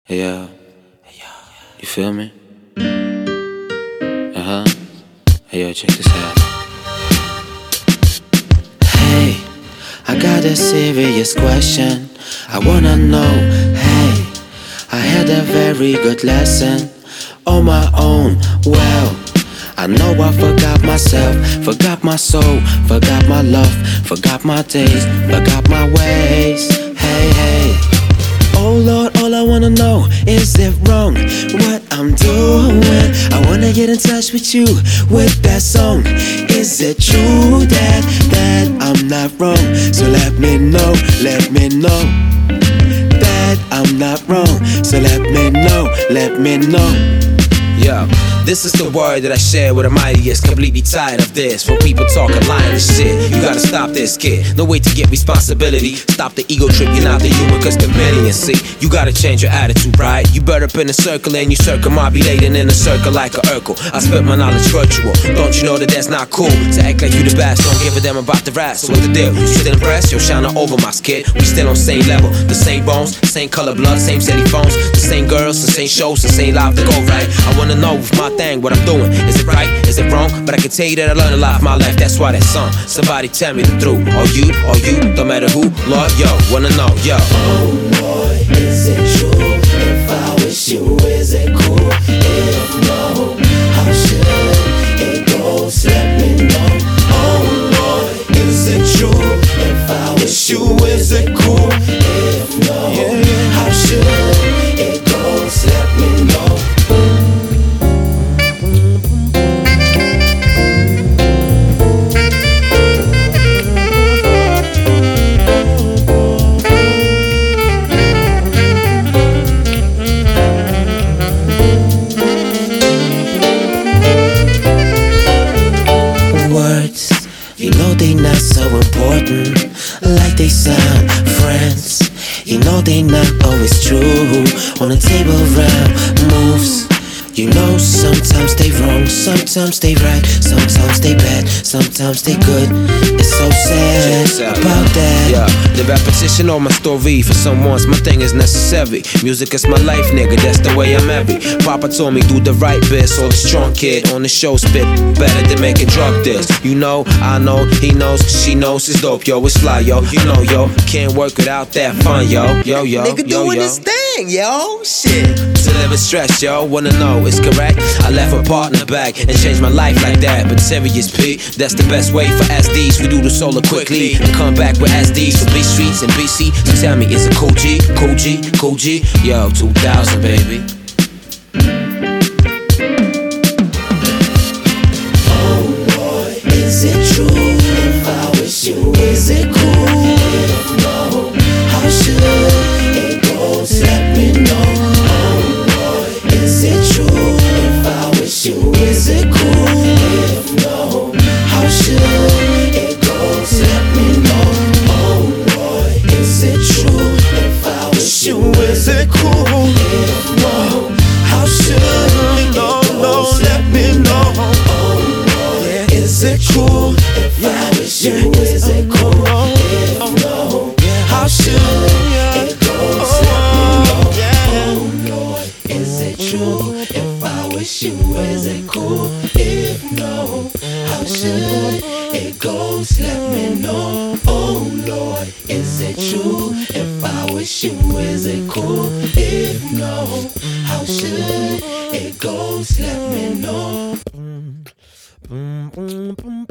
Hey yo, you feel me? Hey yo, check this out. Hey, I got a serious question. I wanna know, hey, I had a very good lesson on my own. Well, I know I forgot myself, forgot my soul, forgot my love, forgot my days, forgot my ways. Hey, hey. Oh Lord, all I wanna know, is it wrong what I'm doing? I wanna get in touch with you with that song. Is it true that I'm not wrong? So let me know that I'm not wrong. So let me know. Yo, this is the word that I share with the mightiest. Completely tired of this. When people talking lying and shit, you gotta stop this, kid. No way to get responsibility. Stop the ego trip, you're not the human, cause chameleon. See, you gotta change your attitude, right? You bird up in a circle and you circumambulating in a circle like a Urkel. I spit my knowledge virtual. Don't you know that that's not cool? To act like you the best, don't give a damn about the rest. So what's the deal? You still impressed? Yo, shining over my skid. We still on same level, the same bones, same color blood, same city phones, the same girls, the same shows, the same life to go right. I wanna know with my thing what I'm doing. Is it right? Is it wrong? But I can tell you that I learned a lot from my life. That's why that song. Somebody tell me the truth. Or you, don't matter who. Lord, yo, wanna know, yo. Oh boy, is it true? If I wish you, is it cool? If no, how should it go? So let me know. Oh boy, is it true? If I wish you, is it cool? If no, how should it go? So let me know. You know they not so important, like they sound. Friends, you know they not always true. On the table round moves, you know sometimes they wrong, sometimes they right, sometimes they bad, sometimes they good. It's so sad about that. Yeah, the repetition of my story for someone's my thing is necessary. Music is my life, nigga, that's the way I'm heavy. Papa told me do the right bit, so the strong kid on the show spit better than making drug deals. You know, I know, he knows, she knows, it's dope, yo, it's fly, yo. You know, yo, can't work without that fun, yo. Nigga doing his thing, yo, shit. To live in stress, yo, wanna know, it's correct. I left a partner back and changed my life like that. But serious P, that's the best way for SDs. We do the solo quickly and come back with SDs for B streets and BC. So tell me, is it cool G? Cool G? Cool G? Yo, 2000, baby. Oh boy, is it true? If I wish you, is it cool? If no, how should it go? So let me know. Oh boy, is it true? If I wish you, is it cool? If no, how should it go? So let me know. Oh boy, is it true? If I wish you, is it cool? If no, how should it go? So let me know. Oh boy, is it true? If I wish you, is it cool? If no, how should it go? So let me know. Oh Lord, is it true? If I wish you, is it cool? If no, how should it go? So let me know. Oh Lord, is it true? If I wish you, is it cool? If no, how should it go? So let me know.